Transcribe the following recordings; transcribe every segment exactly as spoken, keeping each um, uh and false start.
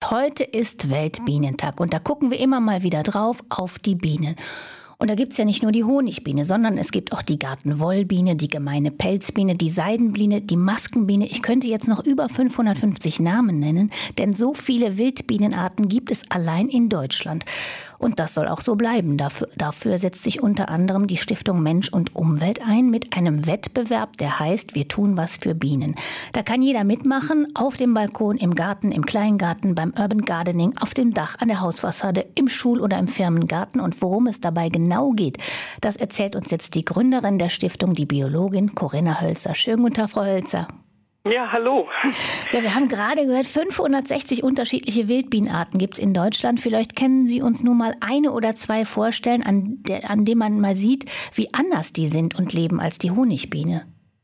Podcast. Heute ist Weltbienentag und da gucken wir immer mal wieder drauf auf die Bienen. Und da gibt es ja nicht nur die Honigbiene, sondern es gibt auch die Gartenwollbiene, die gemeine Pelzbiene, die Seidenbiene, die Maskenbiene. Ich könnte jetzt noch über fünfhundertfünfzig Namen nennen, denn so viele Wildbienenarten gibt es allein in Deutschland. Und das soll auch so bleiben. Dafür, dafür setzt sich unter anderem die Stiftung Mensch und Umwelt ein mit einem Wettbewerb, der heißt Wir tun was für Bienen. Da kann jeder mitmachen, auf dem Balkon, im Garten, im Kleingarten, beim Urban Gardening, auf dem Dach, an der Hausfassade, im Schul- oder im Firmengarten. Und worum es dabei genau geht, das erzählt uns jetzt die Gründerin der Stiftung, die Biologin Corinna Hölzer. Schönen guten Tag, Frau Hölzer. Ja, hallo. Ja, wir haben gerade gehört, fünfhundertsechzig unterschiedliche Wildbienenarten gibt es in Deutschland. Vielleicht können Sie uns nur mal eine oder zwei vorstellen, an, der, an denen man mal sieht, wie anders die sind und leben als die Honigbiene.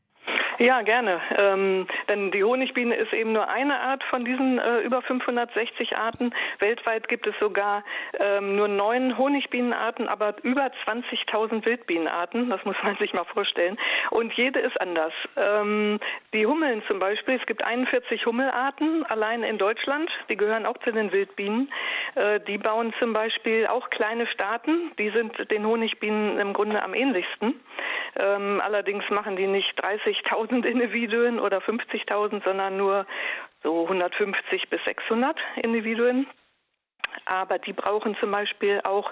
Ja, gerne. Ähm, denn die Honigbiene ist eben nur eine Art von diesen äh, über fünfhundertsechzig Arten. Weltweit gibt es sogar ähm, nur neun Honigbienenarten, aber über zwanzigtausend Wildbienenarten. Das muss man sich mal vorstellen. Und jede ist anders. Ähm, die Hummeln zum Beispiel, es gibt einundvierzig Hummelarten allein in Deutschland. Die gehören auch zu den Wildbienen. Äh, die bauen zum Beispiel auch kleine Staaten. Die sind den Honigbienen im Grunde am ähnlichsten. Ähm, allerdings machen die nicht dreißigtausend Individuen oder fünfzigtausend, sondern nur so hundertfünfzig bis sechshundert Individuen. Aber die brauchen zum Beispiel auch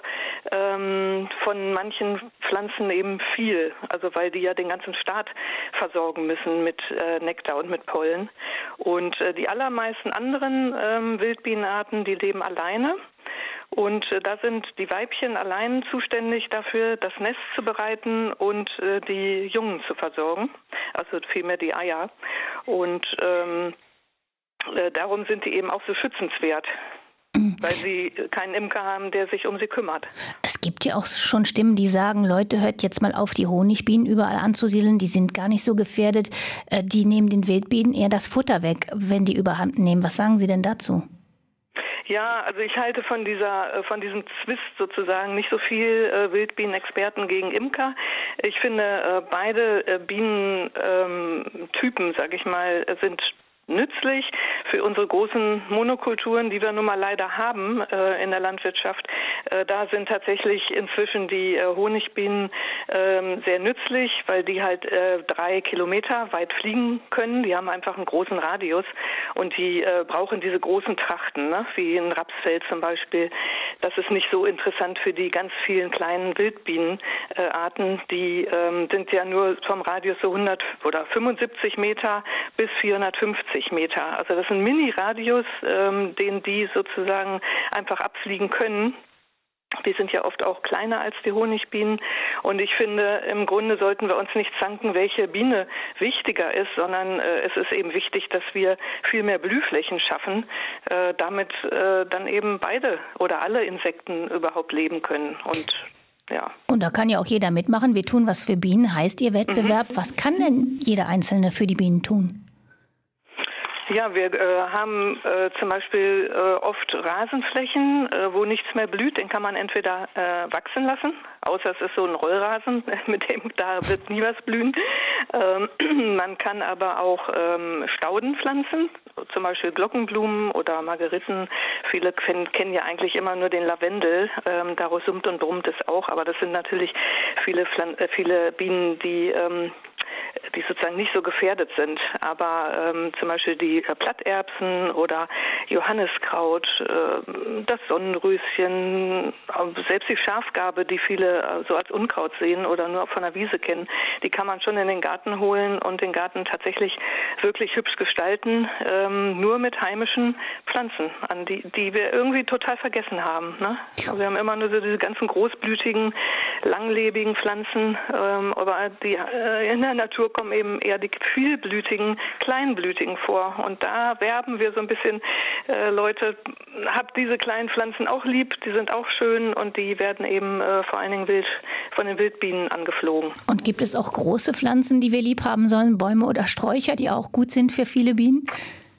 ähm, von manchen Pflanzen eben viel, also weil die ja den ganzen Staat versorgen müssen mit äh, Nektar und mit Pollen. Und äh, die allermeisten anderen ähm, Wildbienenarten, die leben alleine. Und äh, da sind die Weibchen allein zuständig dafür, das Nest zu bereiten und äh, die Jungen zu versorgen, also vielmehr die Eier. Und ähm, äh, darum sind die eben auch so schützenswert, mhm. weil sie keinen Imker haben, der sich um sie kümmert. Es gibt ja auch schon Stimmen, die sagen, Leute, hört jetzt mal auf, die Honigbienen überall anzusiedeln, die sind gar nicht so gefährdet, äh, die nehmen den Wildbienen eher das Futter weg, wenn die überhand nehmen. Was sagen Sie denn dazu? Ja, also ich halte von dieser, von diesem Zwist sozusagen nicht so viel äh, Wildbienenexperten gegen Imker. Ich finde, äh, beide äh, Bienentypen, ähm, sag ich mal, sind nützlich für unsere großen Monokulturen, die wir nun mal leider haben äh, in der Landwirtschaft. Äh, da sind tatsächlich inzwischen die äh, Honigbienen äh, sehr nützlich, weil die halt äh, drei Kilometer weit fliegen können. Die haben einfach einen großen Radius und die äh, brauchen diese großen Trachten, ne? Wie ein Rapsfeld zum Beispiel. Das ist nicht so interessant für die ganz vielen kleinen Wildbienenarten. Äh, die ähm, sind ja nur vom Radius so hundert oder fünfundsiebzig Meter bis vierhundertfünfzig Meter. Also das ist ein Mini-Radius, ähm, den die sozusagen einfach abfliegen können. Die sind ja oft auch kleiner als die Honigbienen. Und ich finde, im Grunde sollten wir uns nicht zanken, welche Biene wichtiger ist, sondern äh, es ist eben wichtig, dass wir viel mehr Blühflächen schaffen, äh, damit äh, dann eben beide oder alle Insekten überhaupt leben können. Und ja. Und da kann ja auch jeder mitmachen. Wir tun was für Bienen, heißt Ihr Wettbewerb. Mhm. Was kann denn jeder Einzelne für die Bienen tun? Ja, wir äh, haben äh, zum Beispiel äh, oft Rasenflächen, äh, wo nichts mehr blüht. Den kann man entweder äh, wachsen lassen, außer es ist so ein Rollrasen, mit dem da wird nie was blühen. Ähm, man kann aber auch ähm, Stauden pflanzen, zum Beispiel Glockenblumen oder Margeriten. Viele kennen, kennen ja eigentlich immer nur den Lavendel. Ähm, daraus summt und brummt es auch, aber das sind natürlich viele, Pflan- äh, viele Bienen, die ähm, die sozusagen nicht so gefährdet sind. Aber ähm, zum Beispiel die äh, Platterbsen oder Johanniskraut, äh, das Sonnenröschen, äh, selbst die Schafgarbe, die viele äh, so als Unkraut sehen oder nur von der Wiese kennen, die kann man schon in den Garten holen und den Garten tatsächlich wirklich hübsch gestalten, ähm, nur mit heimischen Pflanzen, an die, die wir irgendwie total vergessen haben. Ne? Also wir haben immer nur so diese ganzen großblütigen, langlebigen Pflanzen, ähm, aber die äh, in der Natur kommen eben eher die vielblütigen, kleinblütigen vor. Und da werben wir so ein bisschen, äh, Leute, habt diese kleinen Pflanzen auch lieb, die sind auch schön und die werden eben äh, vor allen Dingen wild, von den Wildbienen angeflogen. Und gibt es auch große Pflanzen, die wir lieb haben sollen, Bäume oder Sträucher, die auch gut sind für viele Bienen?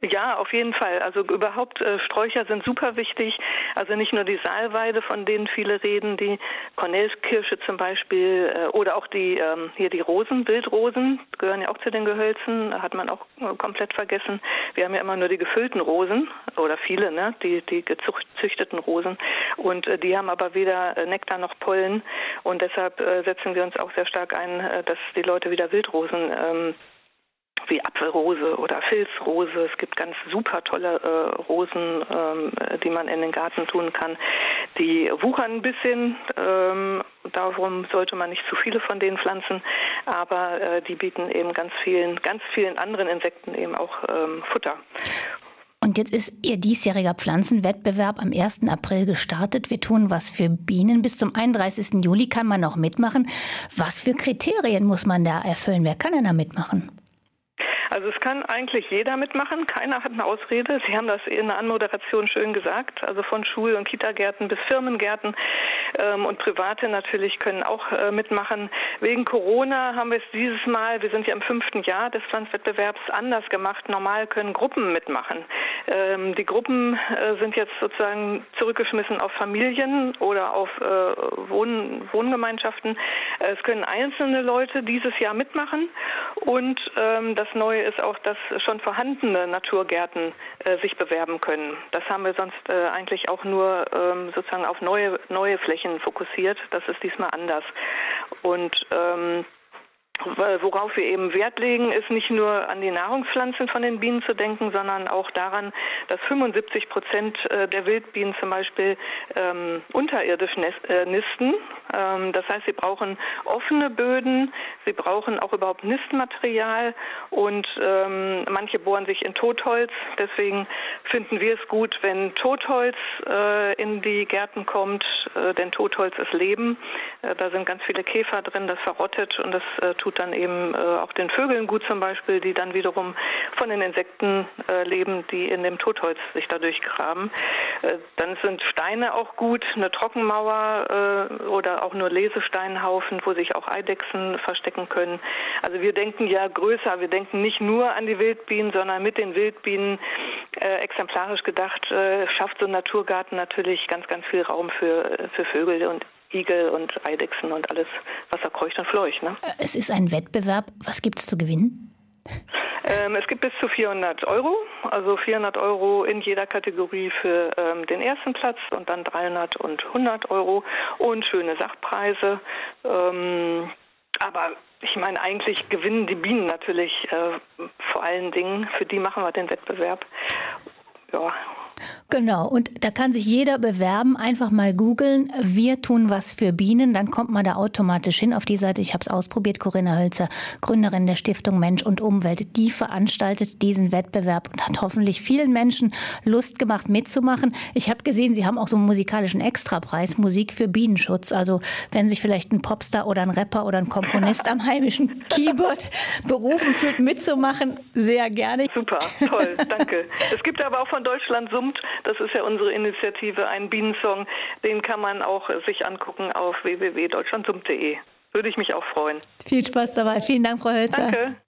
Ja, auf jeden Fall. Also überhaupt äh, Sträucher sind super wichtig. Also nicht nur die Salweide, von denen viele reden, die Kornelkirsche zum Beispiel äh, oder auch die ähm, hier die Rosen, Wildrosen gehören ja auch zu den Gehölzen. Hat man auch äh, komplett vergessen. Wir haben ja immer nur die gefüllten Rosen oder viele, ne, die die gezüchteten Rosen und äh, die haben aber weder äh, Nektar noch Pollen und deshalb äh, setzen wir uns auch sehr stark ein, äh, dass die Leute wieder Wildrosen ähm, wie Apfelrose oder Filzrose. Es gibt ganz super tolle äh, Rosen, ähm, die man in den Garten tun kann. Die wuchern ein bisschen, ähm, darum sollte man nicht zu viele von denen pflanzen, aber äh, die bieten eben ganz vielen, ganz vielen anderen Insekten eben auch ähm, Futter. Und jetzt ist Ihr diesjähriger Pflanzenwettbewerb am ersten April gestartet. Wir tun was für Bienen. Bis zum einunddreißigsten Juli kann man noch mitmachen. Was für Kriterien muss man da erfüllen? Wer kann denn da mitmachen? Also es kann eigentlich jeder mitmachen, keiner hat eine Ausrede. Sie haben das in der Anmoderation schön gesagt, also von Schul- und Kitagärten bis Firmengärten ähm, und Private natürlich können auch äh, mitmachen. Wegen Corona haben wir es dieses Mal, wir sind ja im fünften Jahr des Pflanzwettbewerbs, anders gemacht. Normal können Gruppen mitmachen. Ähm, die Gruppen äh, sind jetzt sozusagen zurückgeschmissen auf Familien oder auf äh, Wohn- Wohngemeinschaften. Es können einzelne Leute dieses Jahr mitmachen und ähm, das Neue ist auch, dass schon vorhandene Naturgärten äh, sich bewerben können. Das haben wir sonst äh, eigentlich auch nur ähm, sozusagen auf neue, neue Flächen fokussiert. Das ist diesmal anders. Und ähm, worauf wir eben Wert legen, ist nicht nur an die Nahrungspflanzen von den Bienen zu denken, sondern auch daran, dass fünfundsiebzig Prozent der Wildbienen zum Beispiel ähm, unterirdisch nisten. Ähm, das heißt, sie brauchen offene Böden, sie brauchen auch überhaupt Nistmaterial und ähm, manche bohren sich in Totholz. Deswegen finden wir es gut, wenn Totholz äh, in die Gärten kommt, äh, denn Totholz ist Leben. Äh, da sind ganz viele Käfer drin, das verrottet und das äh, tut dann eben äh, auch den Vögeln gut zum Beispiel, die dann wiederum von den Insekten äh, leben, die in dem Totholz sich dadurch graben. Äh, dann sind Steine auch gut, eine Trockenmauer äh, oder auch nur Lesesteinhaufen, wo sich auch Eidechsen verstecken können. Also wir denken ja größer, wir denken nicht nur an die Wildbienen, sondern mit den Wildbienen äh, exemplarisch gedacht, äh, schafft so ein Naturgarten natürlich ganz, ganz viel Raum für, für Vögel und Igel und Eidechsen und alles, was da kreucht und fleucht. Ne? Es ist ein Wettbewerb. Was gibt es zu gewinnen? Ähm, es gibt bis zu vierhundert Euro, also vierhundert Euro in jeder Kategorie für ähm, den ersten Platz und dann dreihundert und hundert Euro und schöne Sachpreise. Ähm, aber ich meine, eigentlich gewinnen die Bienen natürlich äh, vor allen Dingen. Für die machen wir den Wettbewerb. Ja. Genau, und da kann sich jeder bewerben, einfach mal googeln, wir tun was für Bienen, dann kommt man da automatisch hin auf die Seite. Ich habe es ausprobiert, Corinna Hölzer, Gründerin der Stiftung Mensch und Umwelt, die veranstaltet diesen Wettbewerb und hat hoffentlich vielen Menschen Lust gemacht mitzumachen. Ich habe gesehen, Sie haben auch so einen musikalischen Extrapreis, Musik für Bienenschutz. Also wenn sich vielleicht ein Popstar oder ein Rapper oder ein Komponist am heimischen Keyboard berufen fühlt, mitzumachen, sehr gerne. Super, toll, danke. Es gibt aber auch von Deutschland summt, das ist ja unsere Initiative, einen Bienensong, den kann man auch sich angucken auf w w w punkt deutschland summt punkt de. Würde ich mich auch freuen. Viel Spaß dabei. Vielen Dank, Frau Hölzer. Danke.